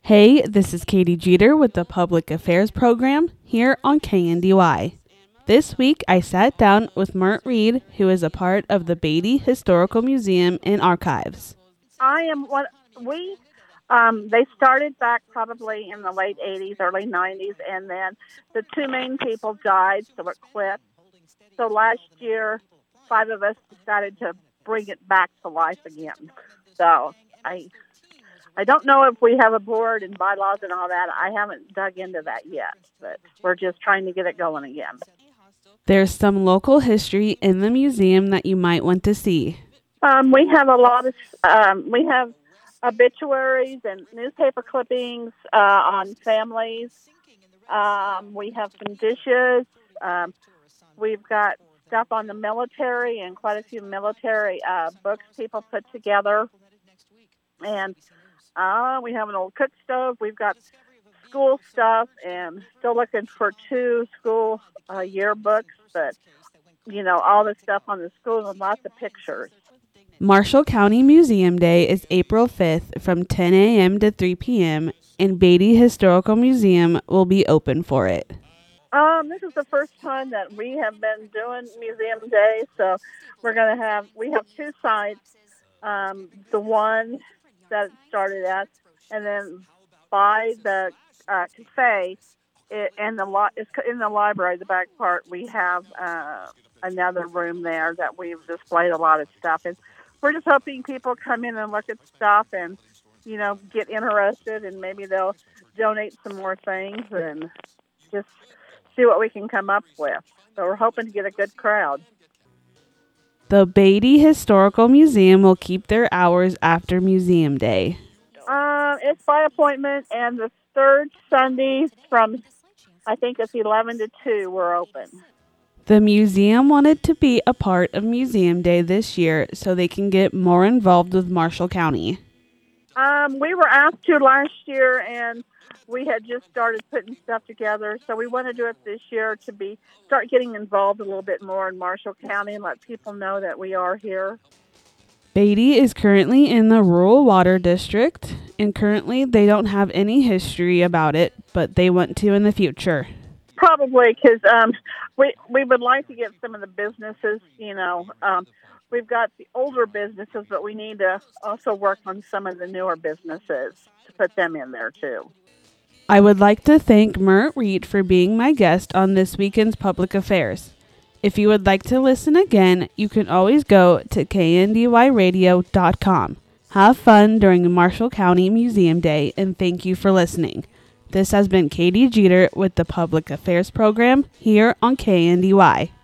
Hey, this is Katie Jeter with the Public Affairs Program here on KNDY. This week, I sat down with Mert Reed, who is a part of the Beatty Historical Museum and Archives. They started back probably in the late 80s, early 90s, and then the two main people died, so it quit. So last year, 5 of us decided to bring it back to life again. So I don't know if we have a board and bylaws and all that. I haven't dug into that yet, but we're just trying to get it going again. There's some local history in the museum that you might want to see. We have a lot of, we have obituaries and newspaper clippings on families. We have some dishes. We've got stuff on the military and quite a few military books people put together. And we have an old cook stove. We've got school stuff and still looking for 2 school yearbooks, but, all the stuff on the school and lots of pictures. Marshall County Museum Day is April 5th from 10 a.m. to 3 p.m., and Beatty Historical Museum will be open for it. This is the first time that we have been doing Museum Day, so we have 2 sites. The one that it started at, and then by the cafe in the library, the back part, we have another room there that we've displayed a lot of stuff. And we're just hoping people come in and look at stuff and, get interested, and maybe they'll donate some more things and just see what we can come up with. So we're hoping to get a good crowd. The Beatty Historical Museum will keep their hours after Museum Day. It's by appointment, and the third Sunday from, I think it's 11 to 2, we're open. The museum wanted to be a part of Museum Day this year so they can get more involved with Marshall County. We were asked to last year, and we had just started putting stuff together, so we want to do it this year to start getting involved a little bit more in Marshall County and let people know that we are here. Beatty is currently in the Rural Water District, and currently they don't have any history about it, but they want to in the future. Probably, because we would like to get some of the businesses, we've got the older businesses, but we need to also work on some of the newer businesses to put them in there too. I would like to thank Mert Reed for being my guest on this weekend's Public Affairs. If you would like to listen again, you can always go to kndyradio.com. Have fun during Marshall County Museum Day, and thank you for listening. This has been Katie Jeter with the Public Affairs Program here on KNDY.